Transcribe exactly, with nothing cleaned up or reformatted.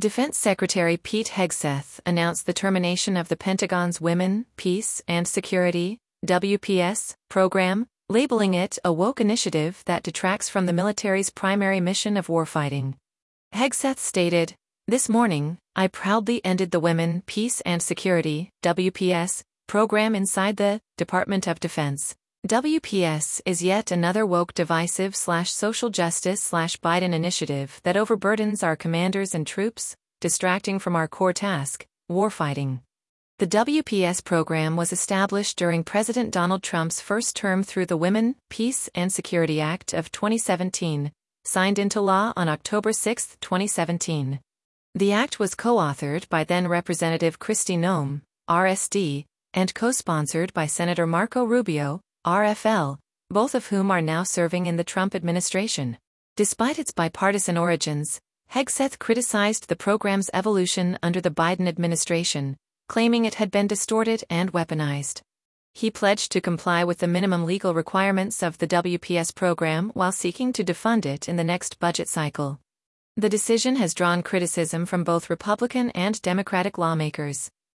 Defense Secretary Pete Hegseth announced the termination of the Pentagon's Women, Peace, and Security (W P S) program, labeling it a woke initiative that detracts from the military's primary mission of warfighting. Hegseth stated, "This morning, I proudly ended the Women, Peace, and Security (W P S) program inside the Department of Defense. W P S is yet another woke divisive slash social justice slash Biden initiative that overburdens our commanders and troops, distracting from our core task, warfighting." The W P S program was established during President Donald Trump's first term through the Women, Peace, and Security Act of twenty seventeen, signed into law on October sixth, twenty seventeen. The act was co-authored by then-Representative Kristi Noem, R S D, and co-sponsored by Senator Marco Rubio, R F L, both of whom are now serving in the Trump administration. Despite its bipartisan origins, Hegseth criticized the program's evolution under the Biden administration, claiming it had been distorted and weaponized. He pledged to comply with the minimum legal requirements of the W P S program while seeking to defund it in the next budget cycle. The decision has drawn criticism from both Republican and Democratic lawmakers.